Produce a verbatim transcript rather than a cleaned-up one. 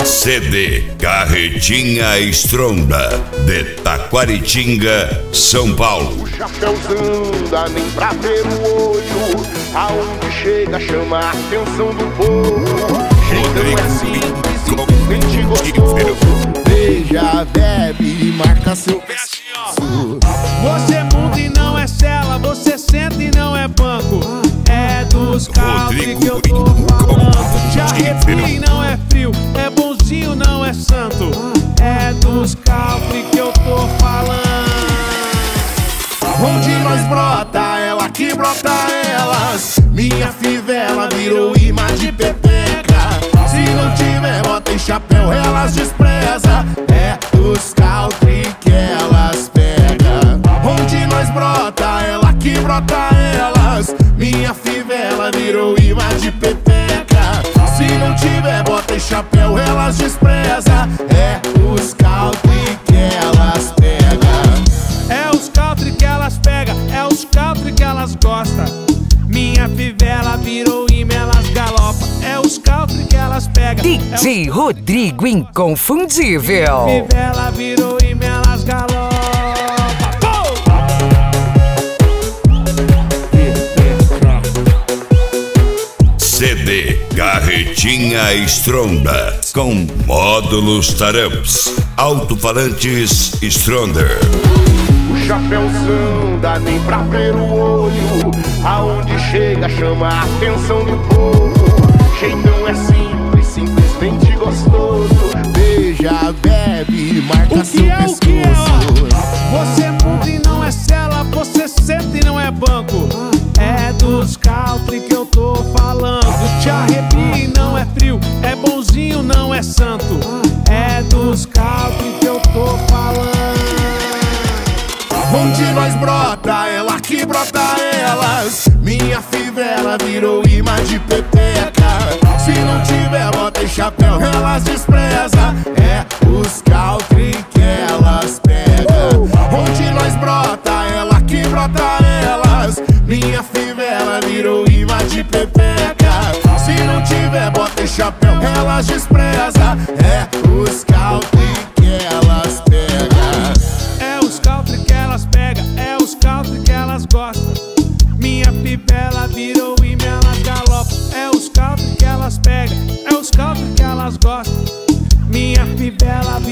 C D Carretinha Stronda, de Taquaritinga, São Paulo. O chapéuzão dá nem pra ver o olho, aonde chega chama a atenção do povo. Jeitão é simples, simplesmente gostoso. Beija, bebe e marca seu pescoço. Você é mundo e não é cela, você senta e não é banco. É dos calcos que eu tô falando. Te arrepia e não é frio, é bonzinho, não é santo. É dos calcos que eu tô falando. Onde nós brota, ela que brota elas. Minha fivela virou imã de pepeca. Se não tiver bota em chapéu, elas despreza. É dos country que elas pega. Onde nós brota, ela que brota elas. Minha fivela virou imã de pepeca. Se não tiver bota em chapéu, elas despreza. É os country que elas pega. É os country que elas pega, é os country que elas gosta. Minha fivela virou imã, elas galopa. É os country que elas pega. D J Rodrigo Inconfundível. Minha fivela virou imã, elas galopa. C D Carretinha Stronda, com módulos Taramps, alto-falantes Stronder. O chapéuzão dá nem pra ver o olho, aonde chega chama a atenção do povo. Jeitão é simples, simplesmente gostoso. Beija, bebe, marca seu é, pescoço. O que é, ó? Você é mundo e não é cela, você senta e não é banco. É dos country que eu tô falando. Te arrepia e não é frio, é bonzinho, não é santo. É dos country que eu tô falando. Onde nós brota, ela que brota elas. Minha fivela virou imã de pepeca. Se não tiver bota em chapéu, elas despreza. É os country que elas pega. Onde nós brota, ela que brota elas. Minha fivela virou imã de pepeca. Se não tiver bota em chapéu, elas despreza. É os country que elas pega. É os country que elas pega, é os country que elas gostam. Minha fivela virou imã, elas galopa. É os country que elas pega, é os country que elas gostam. Minha fivela